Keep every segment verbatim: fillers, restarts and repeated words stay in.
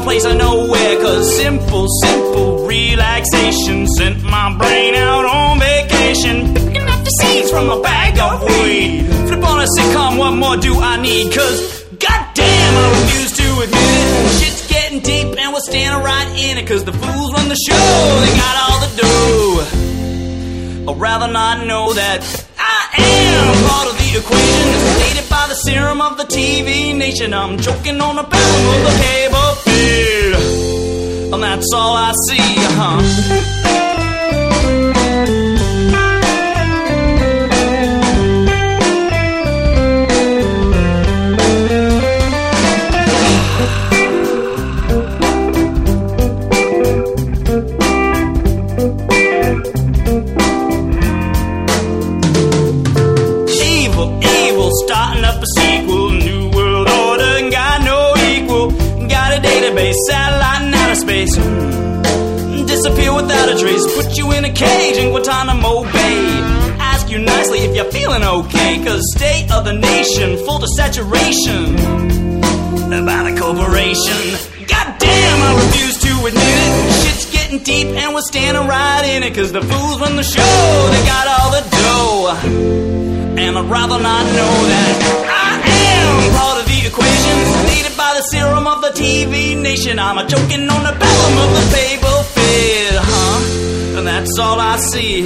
place or nowhere, cause simple, simple relaxation sent my brain out on vacation, picking up the seeds from a bag of weed. Flip on a sitcom, what more do I need? Cause goddamn, I refuse to admit it. Shit's getting deep and we're standing right in it, cause the fools run the show, they got all the dough. I'd rather not know that I am part of the equation, stated by the serum of the T V nation. I'm choking on the bottom of the cable feed, and that's all I see, huh? Starting up a sequel, new world order, got no equal. Got a database, satellite in outer space. Disappear without a trace, put you in a cage in Guantanamo Bay. Ask you nicely if you're feeling okay, cause state of the nation full to saturation by the corporation. Goddamn, I refuse to admit it. Shit's getting deep and we're standing right in it, cause the fools run the show, they got all the dough. And I'd rather not know that I am part of the equation, stated by the serum of the T V nation. I'm a choking on the bottom of the paper feed, huh? And that's all I see.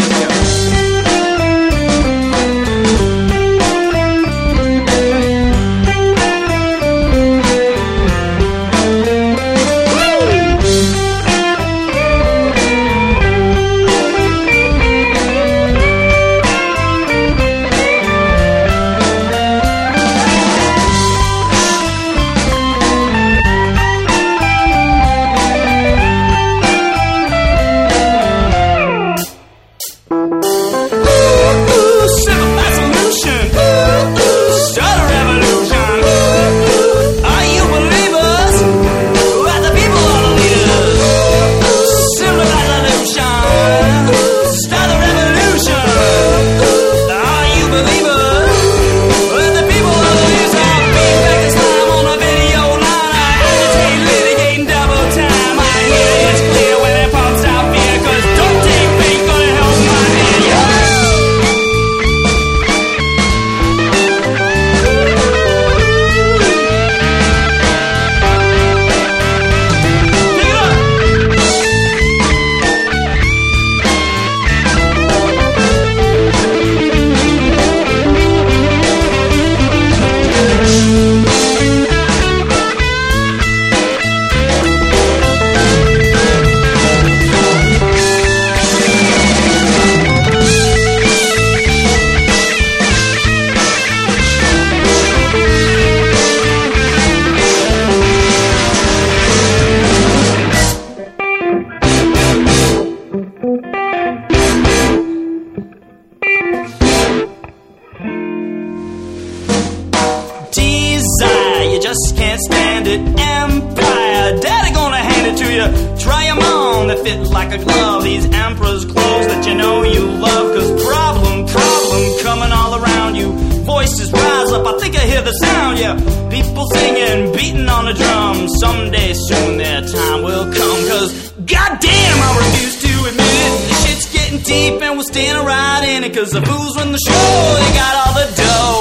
Just can't stand it. Empire, daddy gonna hand it to you. Try them on, they fit like a glove. These emperor's clothes that you know you love. Cause problem, problem coming all around you. Voices rise up, I think I hear the sound, yeah. People singing, beating on the drum. Someday soon their time will come. Cause goddamn, I refuse to admit it. This shit's getting deep and we're standing right in it. Cause the fools run the show, they got all the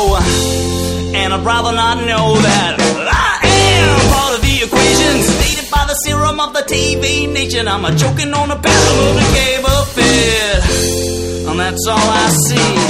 dough. And I'd rather not know that I am part of the equation, stated by the serum of the T V nation. I'm a choking on the bottom of the cable feed, and that's all I see.